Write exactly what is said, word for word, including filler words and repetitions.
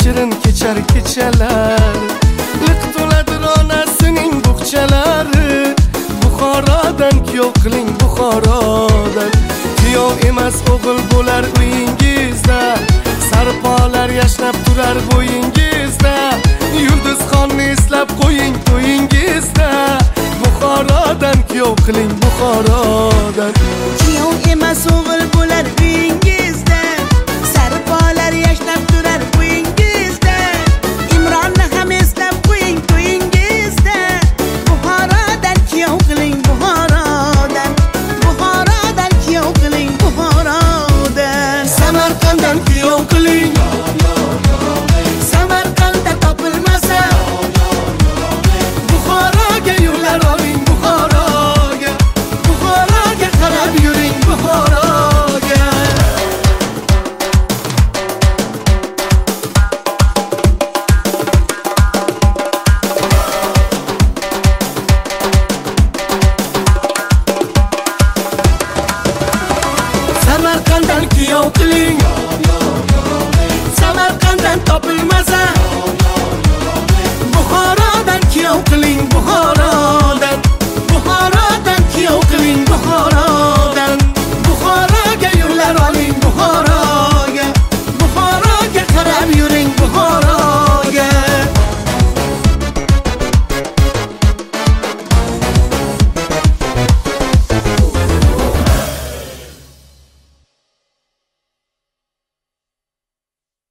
shirin kechar kechalar. Liq to'ladir onasining bug'chalari. Buxorodan kuyov qiling Buxorodan. Kuyov emas o'g'il bo'lar uyingizda. Sarpolar yashnab turar bo'yingizda. Yulduzxonni eslab qo'ying to'yingizda. Buxorodan kuyov qiling Buxorodan. Kuyov emas o'g'il bo'lar uyingizda. Sarpolar yashnab turar bo'yingizda. Imronni ham eslab qo'ying to'yingizda. Buxorodan kuyov qiling Buxorodan. Buxorodan kuyov qiling Buxorodan. Samarqanddan kuyov qiling. Samarqandda topilmasa Buxoroga yo'llar oling Buxoroga. Buxoroga qarab yuring Buxoroga. Samarqanddan kuyov qiling. Samarqanddan topilmasa Buxorodan kuyov qiling Buxorodan. Buxorodan kuyov qiling Buxorodan.